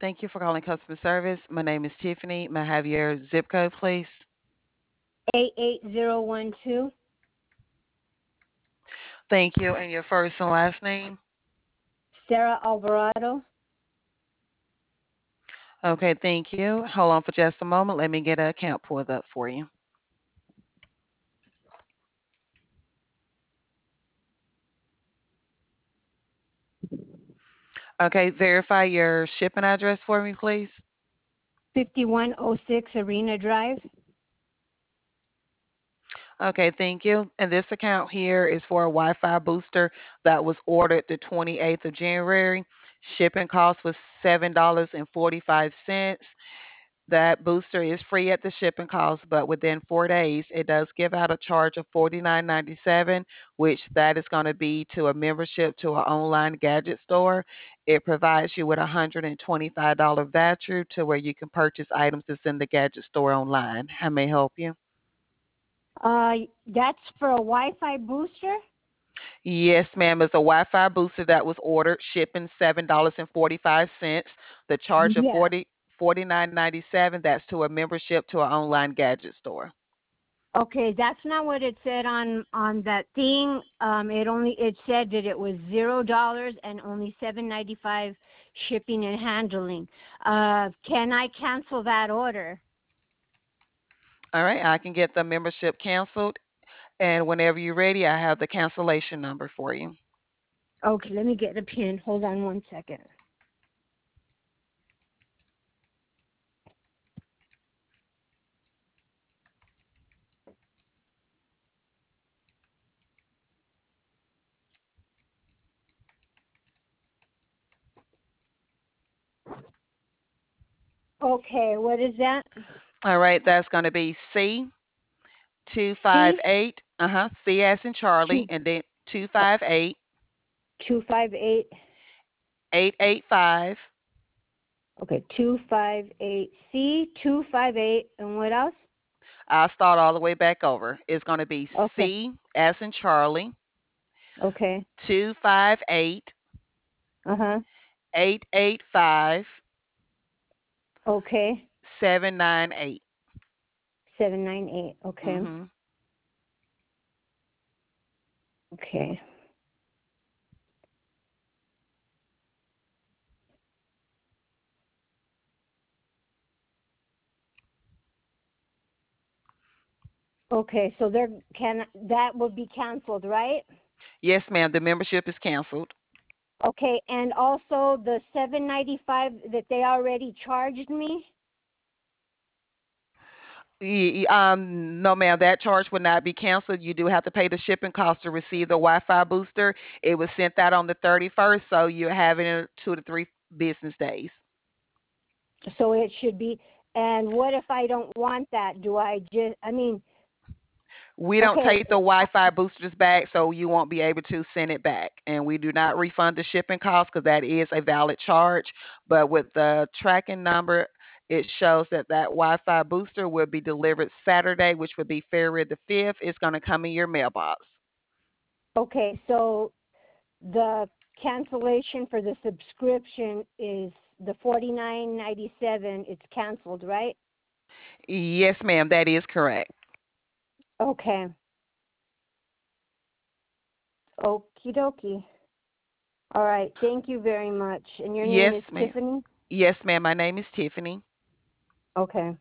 Thank you for calling customer service. My name is Tiffany. May I have your zip code, please? 88012. Thank you. And your first and last name? Sarah Alvarado. Okay, thank you. Hold on for just a moment. Let me get an account pulled up for you. Okay, verify your shipping address for me, please. 5106 Arena Drive. Okay, thank you. And this account here is for a Wi-Fi booster that was ordered the 28th of January. Shipping cost was $7.45. That booster is free at the shipping cost, but within 4 days, it does give out a charge of $49.97, which that is going to be to a membership to an online gadget store. It provides you with a $125 voucher to where you can purchase items that's in the gadget store online. How may I help you? That's for a Wi-Fi booster? Yes, ma'am. It's a Wi-Fi booster that was ordered, shipping $7.45. The charge of Yeah. 49.97. That's to a membership to an online gadget store. Okay, that's not what it said on that thing. It said that it was $0 and only $7.95 shipping and handling. Can I cancel that order? All right, I can get the membership canceled, and whenever you're ready, I have the cancellation number for you. Okay, let me get a pen. Hold on one second. Okay, what is that? All right, that's going to be C two five C eight. C as in Charlie, two and then 258 258. 885. Okay, 258 C 258, and what else? I'll start all the way back over. It's going to be Okay, C as in Charlie, okay, 258 uh-huh, 885 okay, 798. 798, okay, Mhm. okay, okay. So that will be canceled, right? Yes, ma'am. The membership is canceled. Okay, and also the 795 that they already charged me. No, ma'am. That charge would not be canceled. You do have to pay the shipping cost to receive the Wi-Fi booster. It was sent out on the 31st, so you're having it 2 to 3 business days. So it should be. And what if I don't want that? Do I just? I mean, We don't okay, take the Wi-Fi boosters back, so you won't be able to send it back. And we do not refund the shipping cost because that is a valid charge. But with the tracking number, it shows that that Wi-Fi booster will be delivered Saturday, which would be February the 5th. It's going to come in your mailbox. okay. So the cancellation for the subscription is the 49.97. It's canceled, right? Yes, ma'am. That is correct. Okay. Okie dokie. All right. Thank you very much. And your name Yes, is ma'am. Tiffany? Yes, ma'am. My name is Tiffany. Okay.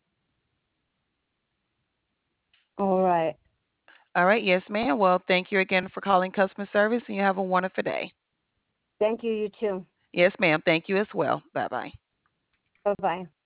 All right. All right. Yes, ma'am. Well, thank you again for calling customer service, and you have a wonderful day. Thank you, you too. Yes, ma'am. Thank you as well. Bye bye. Bye bye.